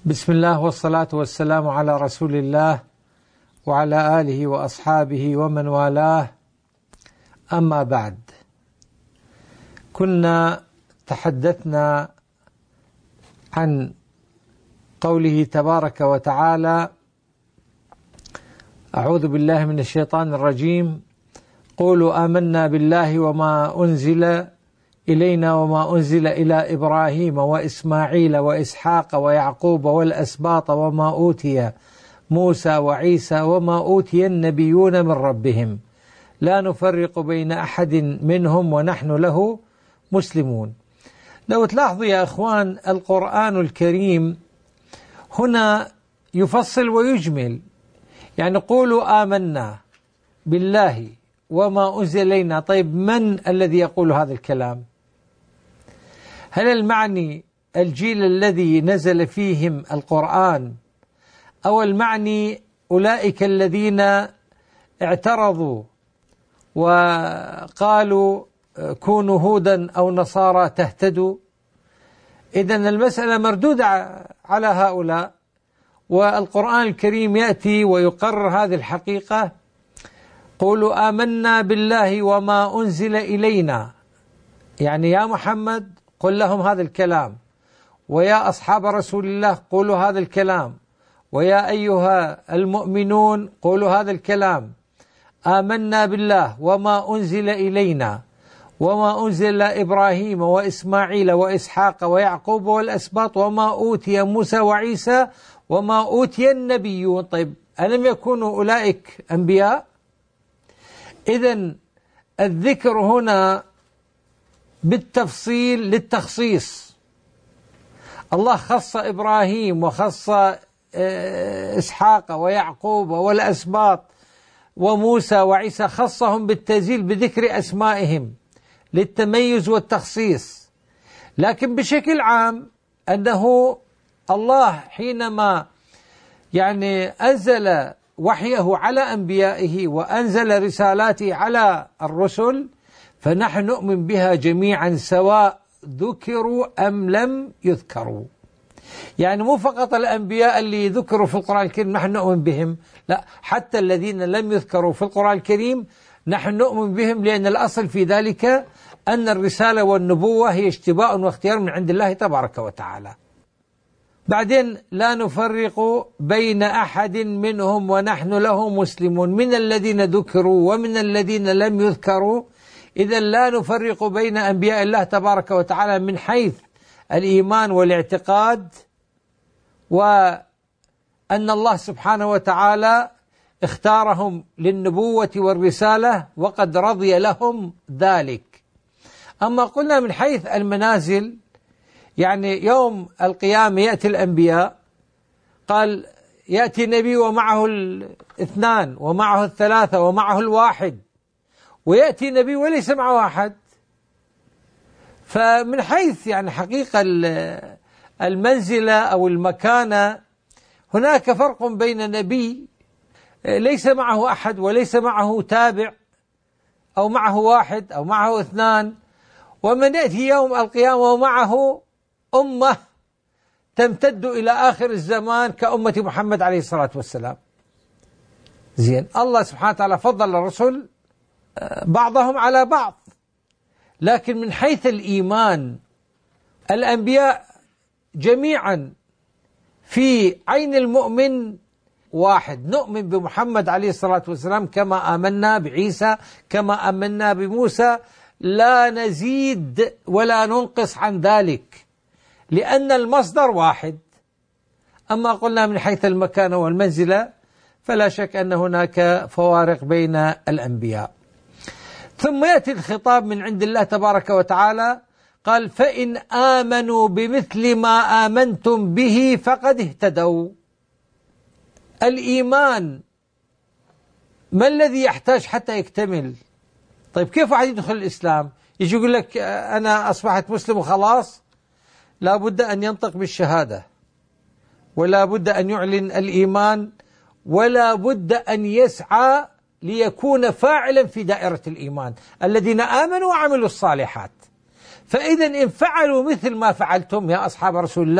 بسم الله والصلاة والسلام على رسول الله وعلى آله وأصحابه ومن والاه، أما بعد. كنا تحدثنا عن قوله تبارك وتعالى: أعوذ بالله من الشيطان الرجيم، قولوا آمنا بالله وما أنزل إلينا وما أنزل إلى إبراهيم وإسماعيل وإسحاق ويعقوب والأسباط وما أوتي موسى وعيسى وما أوتي النبيون من ربهم لا نفرق بين أحد منهم ونحن له مسلمون. لو تلاحظوا يا أخوان، القرآن الكريم هنا يفصل ويجمل، يعني قولوا آمنا بالله وما أنزل إلينا. طيب، من الذي يقول هذا الكلام؟ هل المعني الجيل الذي نزل فيهم القرآن، أو المعني أولئك الذين اعترضوا وقالوا كونوا هودا أو نصارى تهتدوا؟ إذن المسألة مردودة على هؤلاء، والقرآن الكريم يأتي ويقرر هذه الحقيقة: قولوا آمنا بالله وما أنزل إلينا. يعني يا محمد قل لهم هذا الكلام، ويا أصحاب رسول الله قولوا هذا الكلام، ويا أيها المؤمنون قولوا هذا الكلام: آمنا بالله وما أنزل إلينا وما أنزل إبراهيم وإسماعيل وإسحاق ويعقوب والأسباط وما أوتي موسى وعيسى وما أوتي النبيون. طيب، ألم يكونوا أولئك أنبياء؟ إذن الذكر هنا بالتفصيل للتخصيص. الله خص إبراهيم وخص إسحاق ويعقوب والأسباط وموسى وعيسى، خصهم بالتنزيل بذكر أسمائهم للتميز والتخصيص. لكن بشكل عام أنه الله حينما أنزل وحيه على أنبيائه وأنزل رسالاته على الرسل، فنحن نؤمن بها جميعا سواء ذكروا أم لم يذكروا. يعني مو فقط الأنبياء اللي ذكروا في القرآن الكريم نحن نؤمن بهم، لا، حتى الذين لم يذكروا في القرآن الكريم نحن نؤمن بهم، لأن الأصل في ذلك أن الرسالة والنبوة هي اجتباء واختيار من عند الله تبارك وتعالى. بعدين لا نفرق بين أحد منهم ونحن له مسلمون، من الذين ذكروا ومن الذين لم يذكروا. إذا لا نفرق بين أنبياء الله تبارك وتعالى من حيث الإيمان والاعتقاد، وأن الله سبحانه وتعالى اختارهم للنبوة والرسالة وقد رضي لهم ذلك. أما قلنا من حيث المنازل، يعني يوم القيامة يأتي الأنبياء، قال يأتي نبي ومعه الاثنان ومعه الثلاثة ومعه الواحد، ويأتي نبي وليس معه أحد. فمن حيث حقيقة المنزلة أو المكانة، هناك فرق بين نبي ليس معه أحد وليس معه تابع أو معه واحد أو معه اثنان، ومن يأتي يوم القيامة ومعه أمة تمتد إلى آخر الزمان كأمة محمد عليه الصلاة والسلام. زين، الله سبحانه وتعالى فضل الرسل بعضهم على بعض، لكن من حيث الإيمان الأنبياء جميعا في عين المؤمن واحد. نؤمن بمحمد عليه الصلاة والسلام كما آمنا بعيسى، كما آمنا بموسى، لا نزيد ولا ننقص عن ذلك، لأن المصدر واحد. أما قلنا من حيث المكانة والمنزلة فلا شك أن هناك فوارق بين الأنبياء. ثم يأتي الخطاب من عند الله تبارك وتعالى، قال: فإن آمنوا بمثل ما آمنتم به فقد اهتدوا. الإيمان ما الذي يحتاج حتى يكتمل؟ طيب، كيف واحد يدخل الإسلام؟ يجي يقول لك أنا أصبحت مسلم وخلاص؟ لا بد أن ينطق بالشهادة، ولا بد أن يعلن الإيمان، ولا بد أن يسعى ليكون فاعلا في دائرة الإيمان، الذين آمنوا وعملوا الصالحات. فإذا إن فعلوا مثل ما فعلتم يا أصحاب رسول الله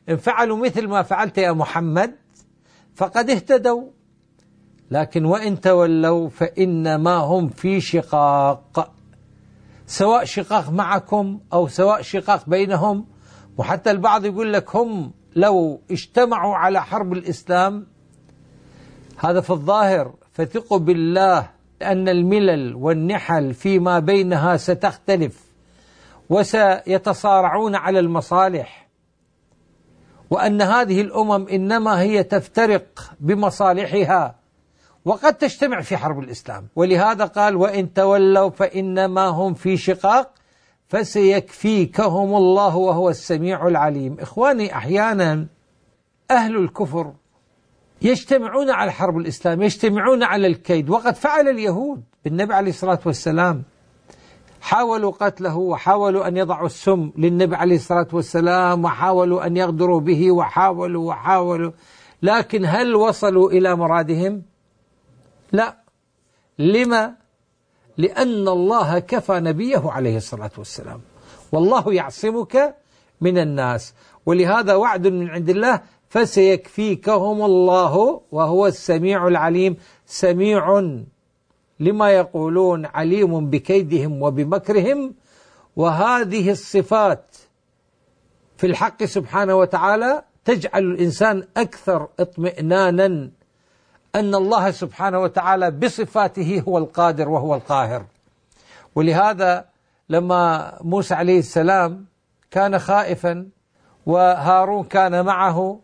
إن فعلوا مثل ما فعلت يا محمد فقد اهتدوا، لكن وإن تولوا فإنما هم في شقاق، سواء شقاق معكم أو سواء شقاق بينهم. وحتى البعض يقول لك هم لو اجتمعوا على حرب الإسلام، هذا في الظاهر، فثقوا بالله أن الملل والنحل فيما بينها ستختلف وسيتصارعون على المصالح، وأن هذه الأمم إنما هي تفترق بمصالحها وقد تجتمع في حرب الإسلام. ولهذا قال وإن تولوا فإنما هم في شقاق فسيكفيكهم الله وهو السميع العليم. إخواني، أحيانا أهل الكفر يجتمعون على حرب الإسلام، يجتمعون على الكيد، وقد فعل اليهود بالنبي عليه الصلاة والسلام، حاولوا قتله وحاولوا أن يضعوا السم للنبي عليه الصلاة والسلام وحاولوا أن يغدروا به وحاولوا، لكن هل وصلوا إلى مرادهم؟ لا. لما؟ لأن الله كفى نبيه عليه الصلاة والسلام، والله يعصمك من الناس. ولهذا وعد من عند الله فسيكفيكهم الله وهو السميع العليم، سميع لما يقولون، عليم بكيدهم وبمكرهم. وهذه الصفات في الحق سبحانه وتعالى تجعل الإنسان أكثر اطمئنانا أن الله سبحانه وتعالى بصفاته هو القادر وهو القاهر. ولهذا لما موسى عليه السلام كان خائفا وهارون كان معه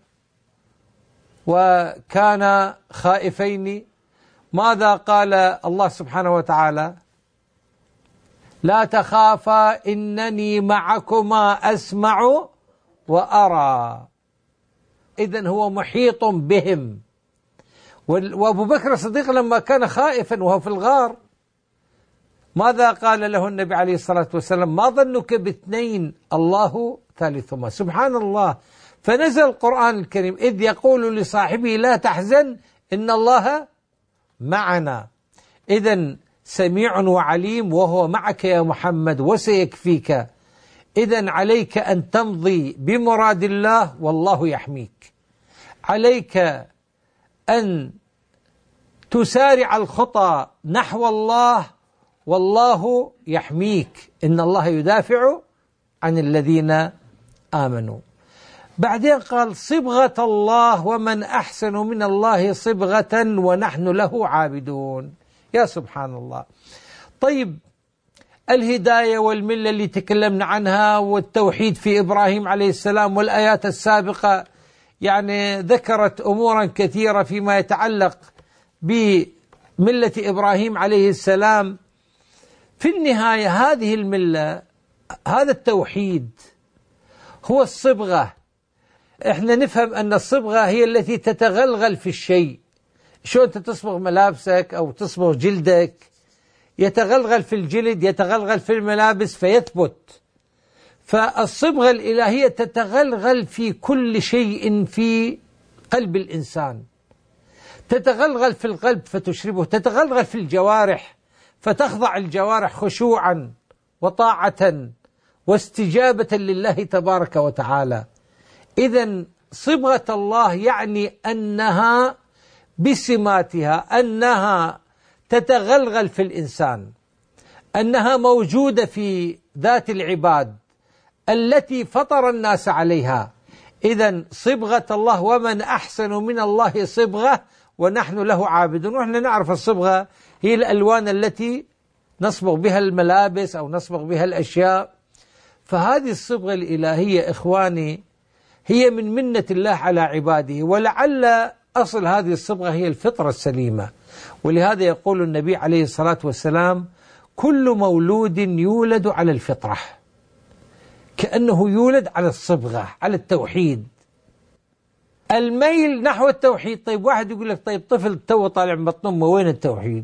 وكان خائفين، ماذا قال الله سبحانه وتعالى؟ لا تخافا إنني معكما أسمع وأرى. إذن هو محيط بهم. وأبو بكر الصديق لما كان خائفا وهو في الغار، ماذا قال له النبي عليه الصلاة والسلام؟ ما ظنك باثنين الله ثالثهما. سبحان الله. فنزل القرآن الكريم إذ يقول لصاحبه لا تحزن إن الله معنا. إذن سميع وعليم وهو معك يا محمد وسيكفيك. إذن عليك أن تمضي بمراد الله والله يحميك، عليك أن تسارع الخطى نحو الله والله يحميك، إن الله يدافع عن الذين آمنوا. بعدين قال صبغة الله ومن أحسن من الله صبغة ونحن له عابدون. يا سبحان الله. طيب، الهداية والملة اللي تكلمنا عنها والتوحيد في إبراهيم عليه السلام والآيات السابقة يعني ذكرت أمورا كثيرة فيما يتعلق بملة إبراهيم عليه السلام. في النهاية هذه الملة، هذا التوحيد هو الصبغة. احنا نفهم أن الصبغة هي التي تتغلغل في الشيء. شو أنت تصبغ ملابسك أو تصبغ جلدك، يتغلغل في الجلد، يتغلغل في الملابس فيثبت. فالصبغة الإلهية تتغلغل في كل شيء في قلب الإنسان، تتغلغل في القلب فتشربه، تتغلغل في الجوارح فتخضع الجوارح خشوعا وطاعة واستجابة لله تبارك وتعالى. إذن صبغة الله يعني أنها بسماتها أنها تتغلغل في الإنسان، أنها موجودة في ذات العباد التي فطر الناس عليها. إذن صبغة الله ومن أحسن من الله صبغة ونحن له عابدون. ونحن نعرف الصبغة هي الألوان التي نصبغ بها الملابس أو نصبغ بها الأشياء. فهذه الصبغة الإلهية إخواني هي من منة الله على عباده، ولعل أصل هذه الصبغة هي الفطرة السليمة. ولهذا يقول النبي عليه الصلاة والسلام كل مولود يولد على الفطرة، كأنه يولد على الصبغة، على التوحيد، الميل نحو التوحيد. طيب واحد يقول لك طيب طفل تو طالع من بطن أمه وين التوحيد؟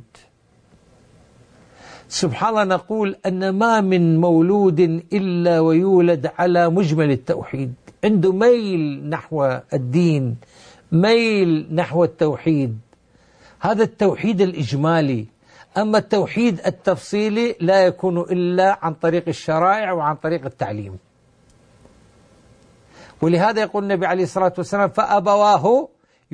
سبحان الله، نقول أن ما من مولود إلا ويولد على مجمل التوحيد، عنده ميل نحو الدين، ميل نحو التوحيد. هذا التوحيد الإجمالي. أما التوحيد التفصيلي لا يكون إلا عن طريق الشرائع وعن طريق التعليم. ولهذا يقول النبي عليه الصلاة والسلام: فأبواه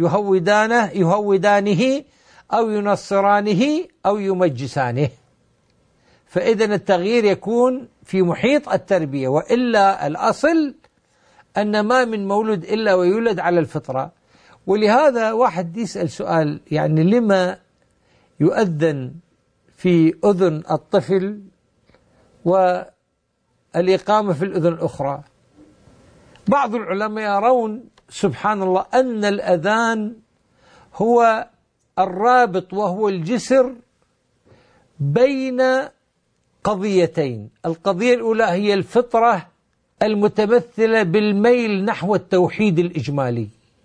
يهودانه أو ينصرانه أو يمجسانه. فإذا التغيير يكون في محيط التربية، وإلا الأصل أن ما من مولود إلا ويولد على الفطرة. ولهذا واحد يسأل سؤال، يعني لما يؤذن في أذن الطفل والإقامة في الأذن الأخرى؟ بعض العلماء يرون سبحان الله أن الأذان هو الرابط وهو الجسر بين قضيتين. القضية الأولى هي الفطرة المتمثلة بالميل نحو التوحيد الإجمالي،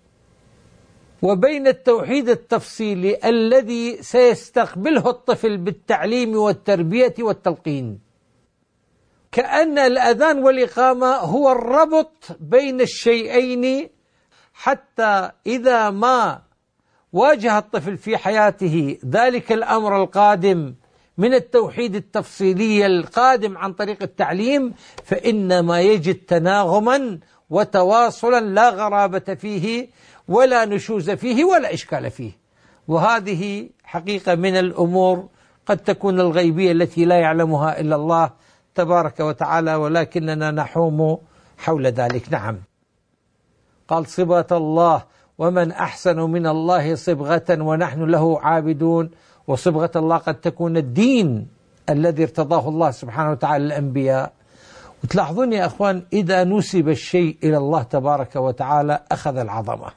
وبين التوحيد التفصيلي الذي سيستقبله الطفل بالتعليم والتربية والتلقين. كأن الأذان والإقامة هو الربط بين الشيئين، حتى إذا ما واجه الطفل في حياته ذلك الأمر القادم من التوحيد التفصيلي القادم عن طريق التعليم، فإنما يجد تناغما وتواصلا لا غرابة فيه ولا نشوز فيه ولا إشكال فيه. وهذه حقيقة من الأمور قد تكون الغيبية التي لا يعلمها إلا الله تبارك وتعالى، ولكننا نحوم حول ذلك. نعم، قال: صبغة الله، ومن أحسن من الله صبغة ونحن له عابدون. وصبغة الله قد تكون الدين الذي ارتضاه الله سبحانه وتعالى للأنبياء. وتلاحظون يا أخوان، إذا نسب الشيء إلى الله تبارك وتعالى أخذ العظمة.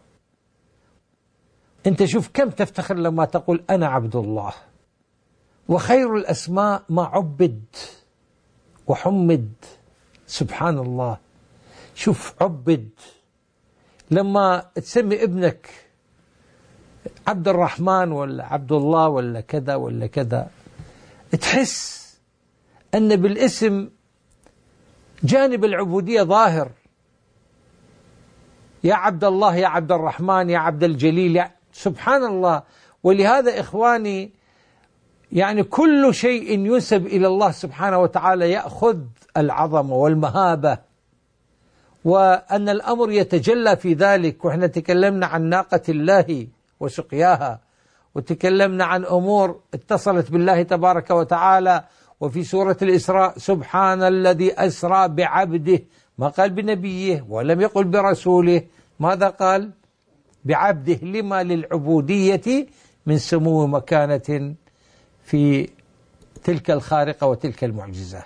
أنت شوف كم تفتخر لما تقول أنا عبد الله. وخير الأسماء ما عبد وحمد. سبحان الله، شوف عبد. لما تسمي ابنك عبد الرحمن ولا عبد الله ولا كذا ولا كذا، تحس أن بالاسم جانب العبودية ظاهر. يا عبد الله، يا عبد الرحمن، يا عبد الجليل، سبحان الله. ولهذا إخواني، يعني كل شيء ينسب إلى الله سبحانه وتعالى يأخذ العظمة والمهابة، وأن الأمر يتجلى في ذلك. وإحنا تكلمنا عن ناقة الله وسقياها، وتكلمنا عن أمور اتصلت بالله تبارك وتعالى. وفي سورة الإسراء: سبحان الذي أسرى بعبده، ما قال بنبيه ولم يقل برسوله، ماذا قال؟ بعبده. لما؟ للعبودية من سمو مكانة في تلك الخارقة وتلك المعجزة.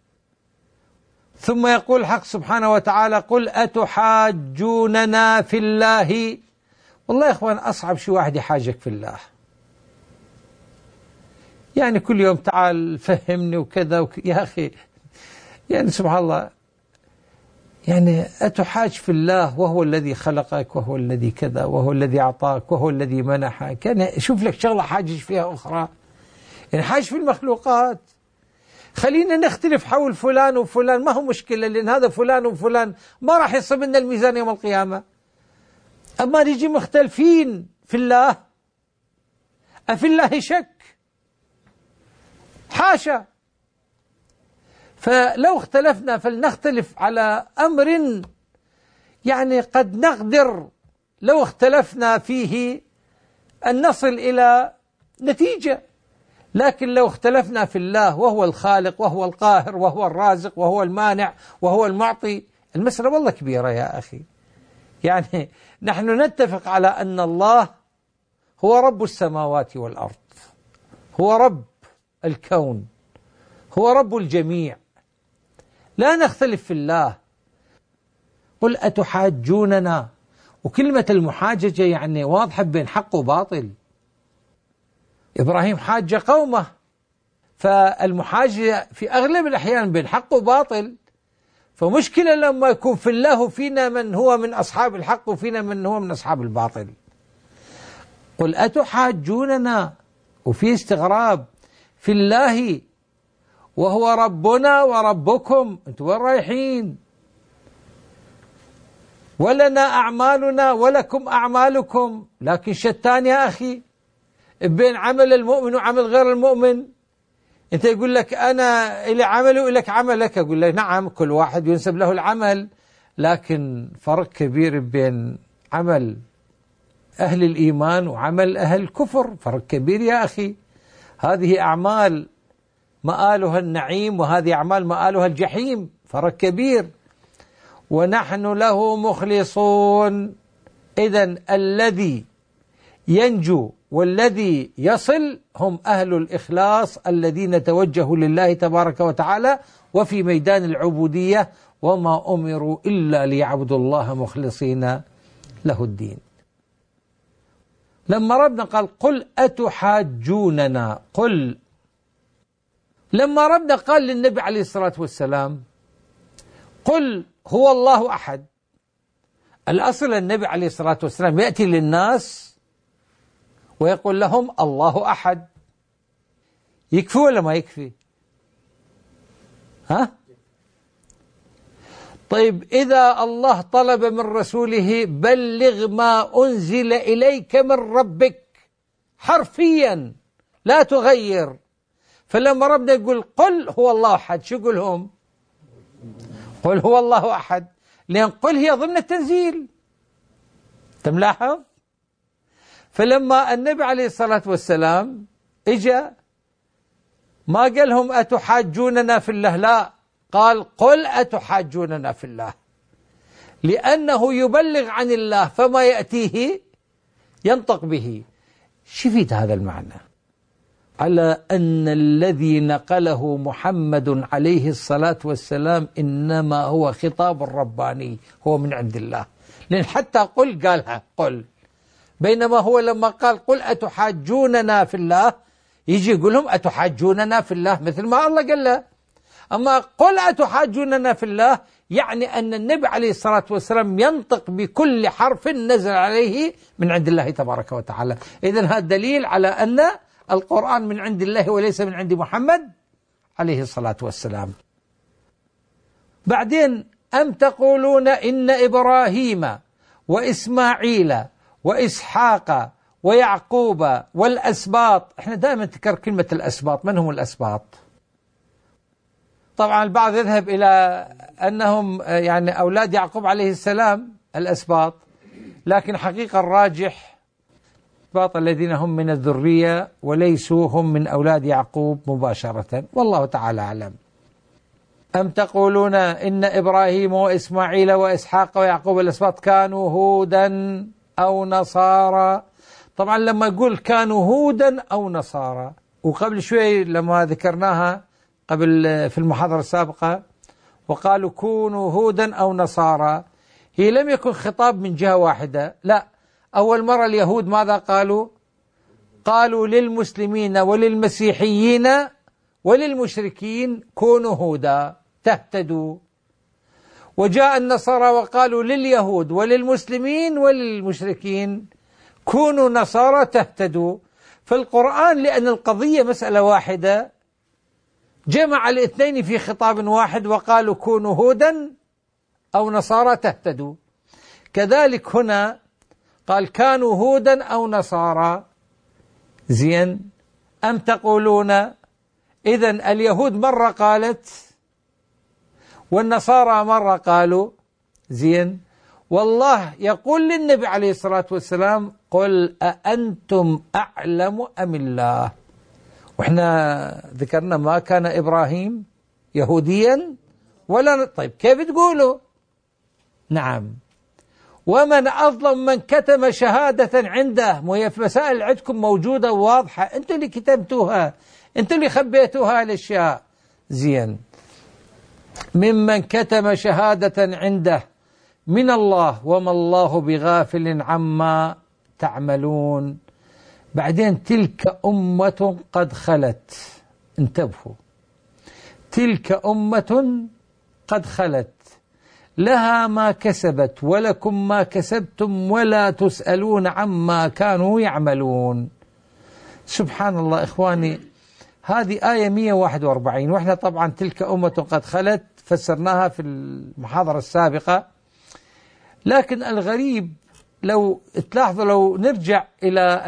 ثم يقول الحق سبحانه وتعالى: قل أتحاجوننا في الله. والله يا إخوان، أصعب شيء واحد يحاجك في الله. يعني كل يوم تعال فهمني وكذا يا أخي، يعني سبحان الله، يعني أتحاج في الله وهو الذي خلقك وهو الذي كذا وهو الذي أعطاك وهو الذي منحك. يعني شوف لك شغلة حاجج فيها أخرى، يعني حاج في المخلوقات. خلينا نختلف حول فلان وفلان، ما هو مشكلة، لأن هذا فلان وفلان ما راح يصب لنا الميزان يوم القيامة. أما نجي مختلفين في الله، أفي الله شك؟ حاشا. فلو اختلفنا فلنختلف على أمر يعني قد نقدر لو اختلفنا فيه أن نصل إلى نتيجة. لكن لو اختلفنا في الله وهو الخالق وهو القاهر وهو الرازق وهو المانع وهو المعطي، المسألة والله كبيرة يا أخي. يعني نحن نتفق على أن الله هو رب السماوات والأرض، هو رب الكون، هو رب الجميع، لا نختلف في الله. قل أتحاجوننا، وكلمة المحاججة يعني واضحة بين حق وباطل. إبراهيم حاج قومه، فالمحاجة في أغلب الأحيان بين حق وباطل. فمشكلة لما يكون في الله وفينا من هو من أصحاب الحق وفينا من هو من أصحاب الباطل. قل أتحاجوننا، وفي استغراب في الله وهو ربنا وربكم، أنتم وين رايحين؟ ولنا أعمالنا ولكم أعمالكم. لكن شتان يا أخي بين عمل المؤمن وعمل غير المؤمن. أنت يقول لك أنا إلي عملي وإلك عملك، أقول لك نعم، كل واحد ينسب له العمل، لكن فرق كبير بين عمل أهل الإيمان وعمل أهل الكفر، فرق كبير يا أخي. هذه أعمال مآلها النعيم، وهذه أعمال مآلها الجحيم، فرق كبير. ونحن له مخلصون. إذن الذي ينجو والذي يصل هم أهل الإخلاص الذين توجهوا لله تبارك وتعالى وفي ميدان العبودية، وما أمروا إلا ليعبدوا الله مخلصين له الدين. لما ربنا قال قل أتحاجوننا، قل، لما ربنا قال للنبي عليه الصلاة والسلام قل هو الله أحد، الأصل النبي عليه الصلاة والسلام يأتي للناس ويقول لهم الله أحد. يكفي ولا ما يكفي؟ ها؟ طيب إذا الله طلب من رسوله بلغ ما أنزل إليك من ربك حرفيا لا تغير، فلما ربنا يقول قل هو الله أحد، شو يقولهم؟ قل هو الله أحد، لأن قل هي ضمن التنزيل. تملاحظ؟ فلما النبي عليه الصلاة والسلام إجا ما قال لهم أتحاجوننا في الله، لا، قال قل أتحاجوننا في الله، لأنه يبلغ عن الله فما يأتيه ينطق به. شفيت هذا المعنى على أن الذي نقله محمد عليه الصلاة والسلام إنما هو خطاب رباني، هو من عند الله، لأن حتى قل قالها قل، بينما هو لما قال قل أتحاجوننا في الله يجي يقول لهم أتحاجوننا في الله مثل ما الله قال له. أما قل أتحاجوننا في الله يعني أن النبي عليه الصلاة والسلام ينطق بكل حرف نزل عليه من عند الله تبارك وتعالى. إذن هذا دليل على أن القرآن من عند الله وليس من عند محمد عليه الصلاة والسلام. بعدين أم تقولون إن إبراهيم وإسماعيل وإسحاق ويعقوب والأسباط، احنا دائما نذكر كلمة الأسباط، من هم الأسباط؟ طبعا البعض يذهب إلى أنهم يعني أولاد يعقوب عليه السلام الأسباط، لكن حقيقة الراجح الأسباط الذين هم من الذرية وليسوا هم من أولاد يعقوب مباشرة، والله تعالى أعلم. أم تقولون إن إبراهيم وإسماعيل وإسحاق ويعقوب الأسباط كانوا هودا أو نصارى. طبعا لما يقول كانوا هودا أو نصارى، وقبل شوي لما ذكرناها قبل في المحاضرة السابقة وقالوا كونوا هودا أو نصارى، هي لم يكن خطاب من جهة واحدة، لا، أول مرة اليهود ماذا قالوا؟ قالوا للمسلمين وللمسيحيين وللمشركين كونوا هودا تهتدوا، وجاء النصارى وقالوا لليهود وللمسلمين وللمشركين كونوا نصارى تهتدوا. فالقرآن لأن القضية مسألة واحدة جمع الاثنين في خطاب واحد وقالوا كونوا هودا أو نصارى تهتدوا. كذلك هنا قال كانوا هودا أو نصارى. زين، أم تقولون، إذن اليهود مرة قالت والنصارى مرة قالوا. زين، والله يقول للنبي عليه الصلاة والسلام قل أأنتم أعلم أم الله. وإحنا ذكرنا ما كان إبراهيم يهوديا ولا طيب كيف تقولوا؟ نعم، ومن أظلم من كتم شهادة عنده. وهي في مسائل عندكم موجودة وواضحة، أنتم اللي كتمتوها، أنتم اللي خبيتوها الأشياء. زين، ممن كتم شهادة عنده من الله وما الله بغافل عما تعملون. بعدين تلك أمة قد خلت، انتبهوا، تلك أمة قد خلت لها ما كسبت ولكم ما كسبتم ولا تسألون عما كانوا يعملون. سبحان الله إخواني، هذه آية 141، وإحنا طبعا تلك أمة قد خلت فسرناها في المحاضرة السابقة. لكن الغريب لو تلاحظوا، لو نرجع إلى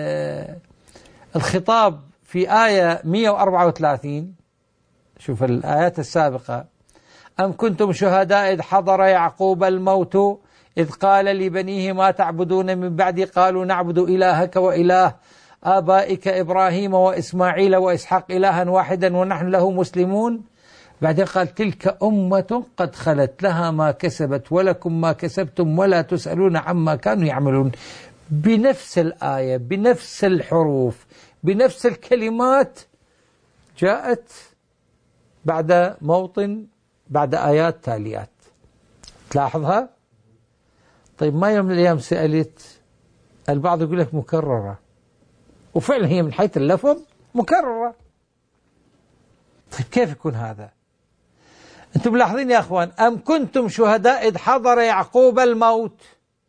الخطاب في آية 134، شوف الآيات السابقة، أم كنتم شهداء إذ حضر يعقوب الموت إذ قال لبنيه ما تعبدون من بعدي قالوا نعبد إلهك وإله آبائك إبراهيم وإسماعيل وإسحاق إلها واحدا ونحن له مسلمون. بعدين قال تلك أمة قد خلت لها ما كسبت ولكم ما كسبتم ولا تسألون عما كانوا يعملون. بنفس الآية، بنفس الحروف، بنفس الكلمات جاءت بعد موطن، بعد آيات تاليات. تلاحظها؟ طيب ما يوم من الأيام سألت، البعض يقول لك مكررة، وفعلا هي من حيث اللفظ مكررة. طيب كيف يكون هذا؟ أنتم ملاحظين يا أخوان، أم كنتم شهداء إذ حضر يعقوب الموت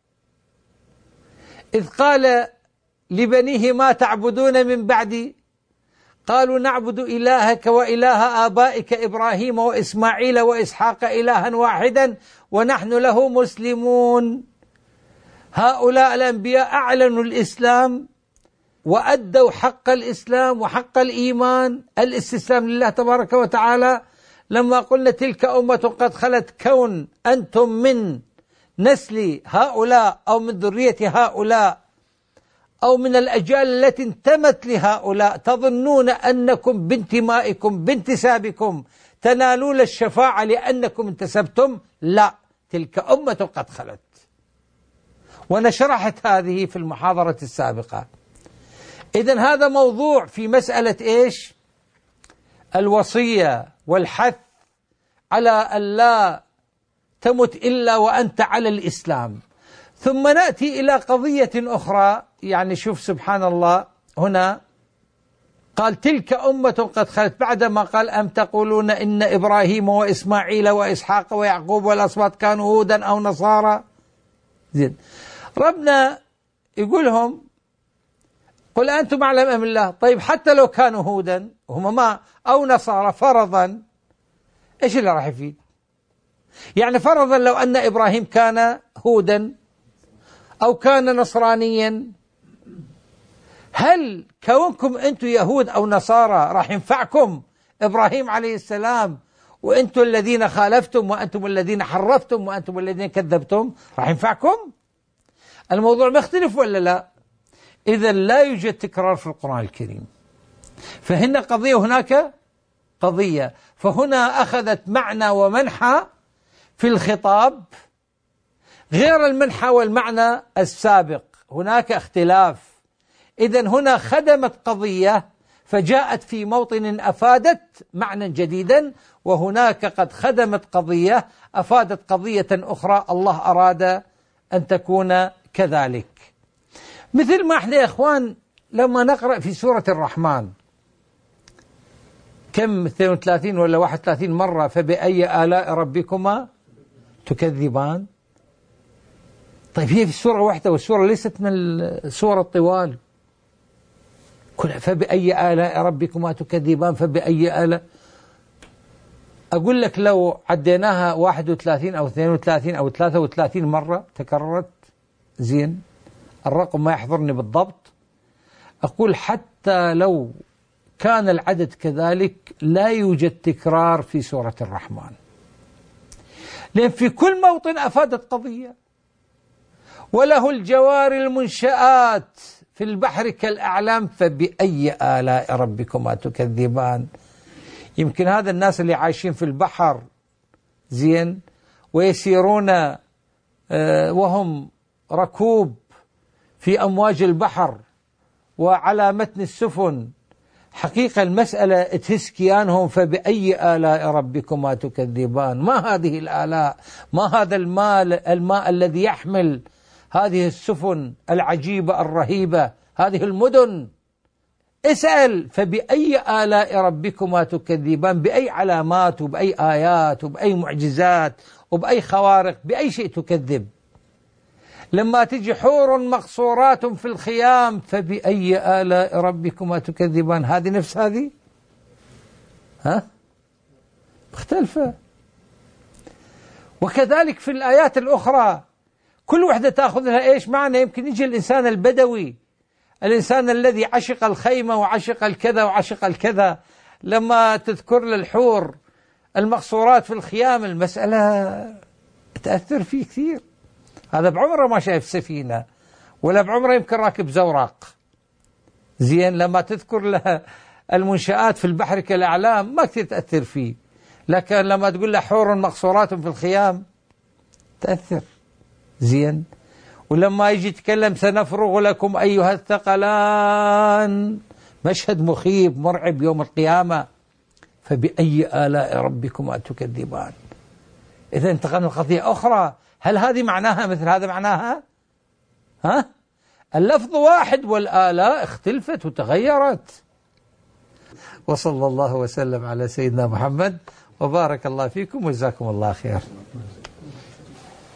إذ قال لبنيه ما تعبدون من بعدي قالوا نعبد إلهك وإله آبائك إبراهيم وإسماعيل وإسحاق إلها واحدا ونحن له مسلمون. هؤلاء الأنبياء أعلنوا الإسلام وأدوا حق الإسلام وحق الإيمان، الاستسلام لله تبارك وتعالى. لما قلنا تلك أمة قد خلت، كون أنتم من نسل هؤلاء أو من ذرية هؤلاء أو من الأجيال التي انتمت لهؤلاء تظنون أنكم بانتمائكم بانتسابكم تنالون الشفاعة لأنكم انتسبتم، لا، تلك أمة قد خلت. وأنا شرحت هذه في المحاضرة السابقة. إذن هذا موضوع في مسألة إيش؟ الوصية والحث على أن لا تمت إلا وأنت على الإسلام. ثم نأتي إلى قضية أخرى، يعني شوف سبحان الله، هنا قال تلك أمة قد خلت بعدما قال أم تقولون إن إبراهيم وإسماعيل وإسحاق ويعقوب والأسباط كانوا هودا أو نصارى. زين، ربنا يقولهم قل أنتم أعلم أم الله. طيب حتى لو كانوا هودا هم ما أو نصارى فرضا، إيش اللي راح يفيد؟ يعني فرضا لو أن إبراهيم كان هودا أو كان نصرانيا، هل كونكم أنتم يهود أو نصارى راح ينفعكم إبراهيم عليه السلام وأنتم الذين خالفتم وأنتم الذين حرفتم وأنتم الذين كذبتم؟ راح ينفعكم؟ الموضوع مختلف ولا لا؟ إذا لا يوجد تكرار في القرآن الكريم، فهنا قضية وهناك قضية، فهنا أخذت معنى ومنحى في الخطاب غير المنحى والمعنى السابق، هناك اختلاف. إذن هنا خدمت قضية فجاءت في موطن أفادت معنى جديدا، وهناك قد خدمت قضية أفادت قضية أخرى الله أراد أن تكون كذلك. مثل ما احنا يا إخوان لما نقرأ في سورة الرحمن كم 32 ولا 31 مرة فبأي آلاء ربكما تكذبان. طيب هي في سورة واحدة والسورة ليست من السور الطوال، فبأي آلاء ربكما تكذبان، فبأي آلاء. أقول لك لو عديناها 31 أو 32 أو 33 مرة تكررت، زين الرقم ما يحضرني بالضبط، أقول حتى لو كان العدد كذلك لا يوجد تكرار في سورة الرحمن، لأن في كل موطن أفادت قضية. وله الجوار المنشآت في البحر كالأعلام فبأي آلاء ربكما تكذبان. يمكن هذا الناس اللي عايشين في البحر زين ويسيرون وهم ركوب في أمواج البحر وعلى متن السفن، حقيقة المسألة تهز كيانهم. فبأي آلاء ربكما تكذبان، ما هذه الآلاء؟ ما هذا الماء الذي يحمل هذه السفن العجيبة الرهيبة، هذه المدن؟ اسأل فبأي آلاء ربكما تكذبان، بأي علامات وبأي آيات وبأي معجزات وبأي خوارق، بأي شيء تكذب؟ لما تجي حور مقصورات في الخيام فبأي آلاء ربكما تكذبان، هذه نفس هذه؟ ها؟ مختلفة. وكذلك في الآيات الأخرى كل وحدة تأخذ لها إيش معنى. يمكن يجي الإنسان البدوي، الإنسان الذي عشق الخيمة وعشق الكذا وعشق الكذا، لما تذكر للحور المقصورات في الخيام، المسألة تأثر فيه كثير. هذا بعمره ما شايف سفينة، ولا بعمره يمكن راكب زوراق. زين، لما تذكر له المنشآت في البحر كالأعلام ما كثير تأثر فيه، لكن لما تقول له حور مقصورات في الخيام تأثر. زين، ولما يجي يتكلم سنفرغ لكم أيها الثقلان، مشهد مخيف مرعب يوم القيامة، فبأي آلاء ربكما تكذبان. إذا انتقلنا لقضية أخرى، هل هذه معناها مثل هذا معناها؟ اللفظ واحد والآلاء اختلفت وتغيرت. وصلى الله وسلم على سيدنا محمد، وبارك الله فيكم وجزاكم الله خير.